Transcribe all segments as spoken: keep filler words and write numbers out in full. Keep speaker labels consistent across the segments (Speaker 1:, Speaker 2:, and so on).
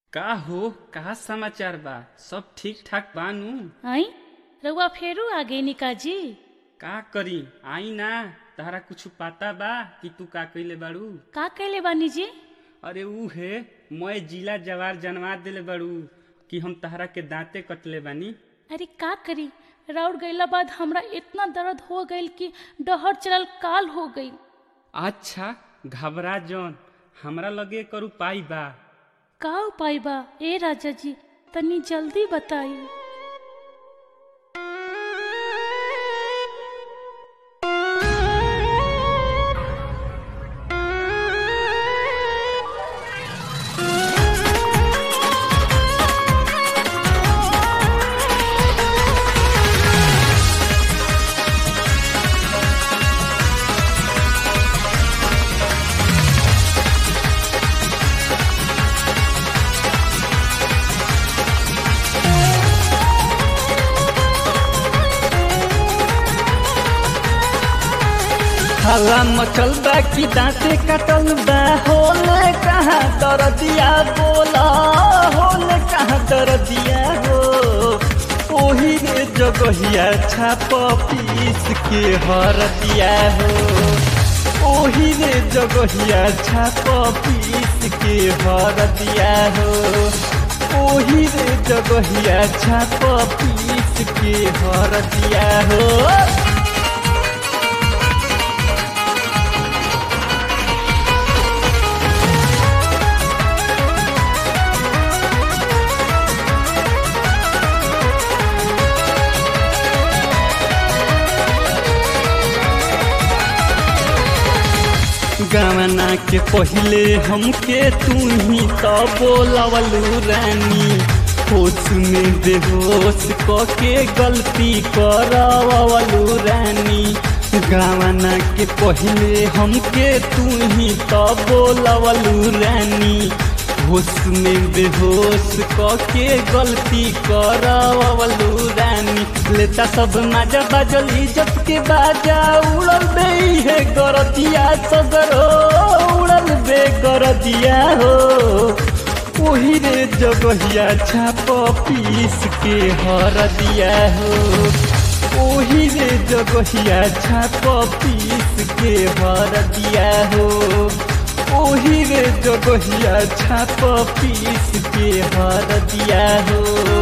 Speaker 1: का हो का समाचार बा? सब ठीक ठाक बानू?
Speaker 2: आई रउआ फेरू आ गई निकाजी।
Speaker 1: का करी आई ना, तहरा कुछ पता बा कि तू का कइले बाड़ू?
Speaker 2: का कहले बानी जी?
Speaker 1: अरे ऊ है मैं जिला जवार जनवा दिले बाड़ू कि हम तहरा के दांते कटले बानी।
Speaker 2: अरे का करी, राउर गईला बाद हमरा इतना दर्द हो गईल कि डहर चलल काल हो गई।
Speaker 1: अच्छा घबरा जौन, हमरा लगे कर उपाय बा।
Speaker 2: का उपाय बा ए राजा जी, तनी जल्दी बताई।
Speaker 3: हल्ला मचल बा कि दांते कटल बा, होले कहाँ दर्दिया बोला, होले कहाँ दर्दिया हो। ओही रे जगहिया छाप पीस के हर दिया हो, ओही रे जगहिया छाप पीस के हर दिया हो, ओही रे जगहिया छाप पीस के हर दिया हो। गवना के पहले हमके तू ही तो बोलवलू रानी, होश में बेहोश कके गलती करवलू रानी। गवना के पहले हमके तू ही तो बोलवलू रानी, होश में बेहोश कके गलती करवलू रानी। लेता सब मजा बाजल इज्जत के बाजा, उड़ल बे है गरदिया सगरो, उड़ल बे गरदिया हो। ओही रे जगहिया छाप पीस के हर दिया हो, ओही रे जगहिया छाप पीस के हर दिया हो, ओही रे जगहिया छाप पीस के हर दिया हो।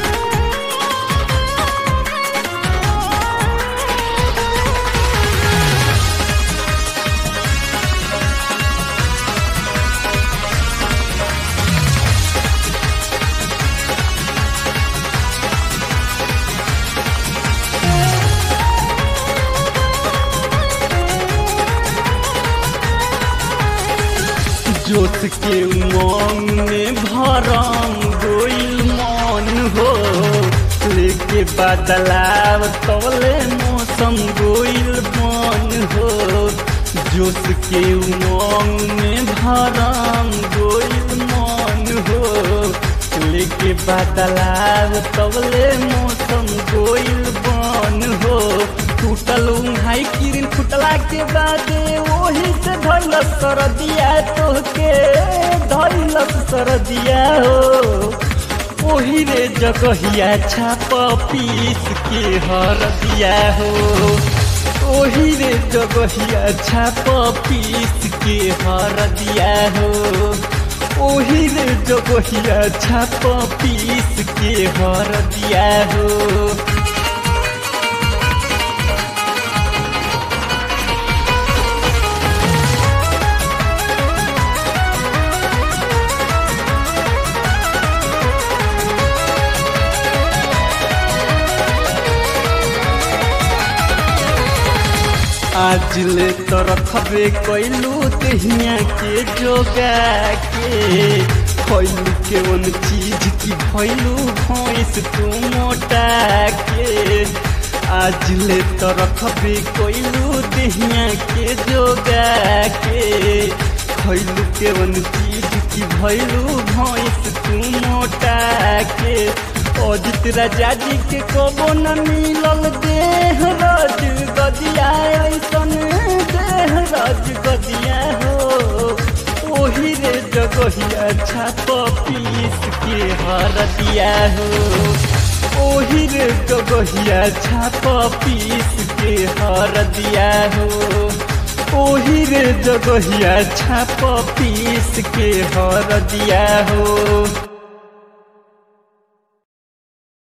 Speaker 3: जोत के उमंग में भरम गोइल मन हो, लेके बदलाव तवले मौसम गोइल मन हो। जोत के उमंग में भरम गोइल मन हो, लेके बदलाव तवले मौसम गोइल बन हो। टूटल उंघाई किरिन फुटला के बादे ओही से धैलस सरदिया, तोहके धैलस सरदिया हो। ओही रे जगहिया छाप पीस के हर दिया हो, ओही रे जगहिया छाप पीस के हर दिया हो, ओही रे जगहिया छाप पीस के हर दिया हो। आज ले तो रखबे कैलू दहिया के जोगा के, खैलू के वन चीज की भैलू भैंस तू मोटा के। आज ले तो रखबे कैलू दहिया के जोगा के, खैलू के वन चीज की भैलू भैंस तू मोटा के। अजित राजा जी के कबो न मिलल देह राज गदिया, ऐसन देह राज गदिया हो। ओही रे जगहिया छाप पीस के हरदिया हो ओही रे जगहिया छाप पीस के हरदिया हो ओही रे जगहिया छाप पीस के हरदिया हो।